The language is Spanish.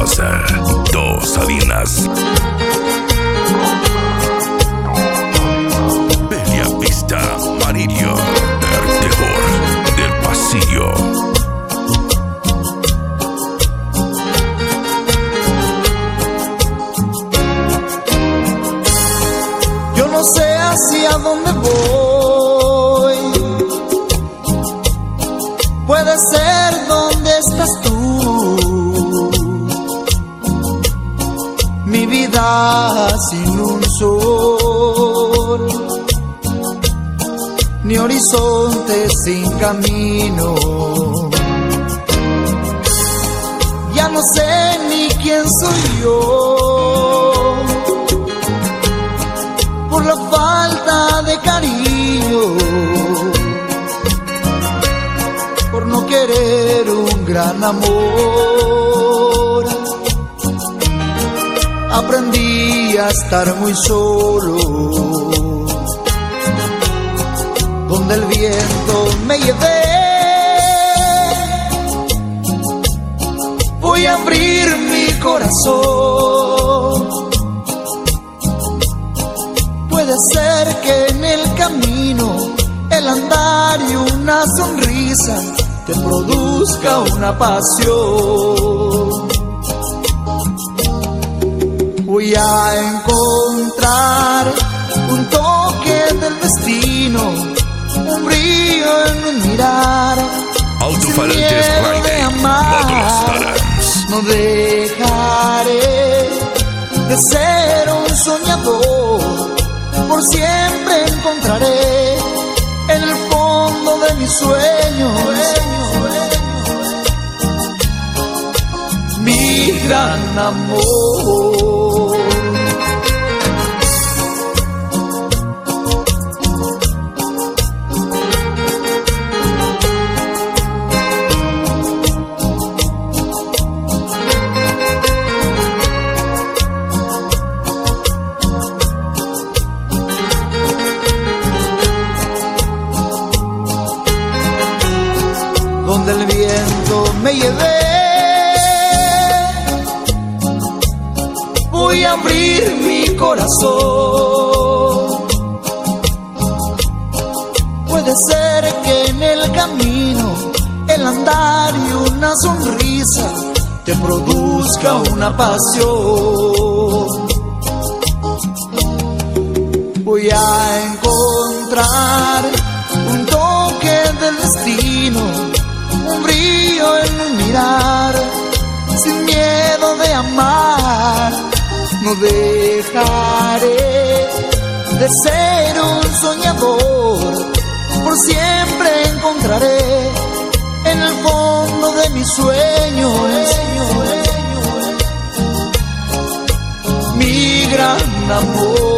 Mendoza, Dos Salinas, Bella Vista, Amarillo, el terror del pasillo. Yo no sé hacia dónde voy, puede ser donde estás tú. Mi vida sin un sol, ni horizonte sin camino. Ya no sé ni quién soy yo, por la falta de cariño, por no querer un gran amor. Aprendí a estar muy solo, donde el viento me lleve. Voy a abrir mi corazón. Puede ser que en el camino el andar y una sonrisa te produzca una pasión. Voy a encontrar un toque del destino, un brillo en un mirar. Altofalantes Riding, Módulos Tarans. No dejaré de ser un soñador, por siempre encontraré en el fondo de mis sueños mi gran amor. Donde el viento me lleve, voy a abrir mi corazón. Puede ser que en el camino el andar y una sonrisa te produzca una pasión. Voy a encontrar un toque del destino, un brillo en un mirar, sin miedo de amar. No dejaré de ser un soñador, por siempre encontraré en el fondo de mis sueños mi gran amor.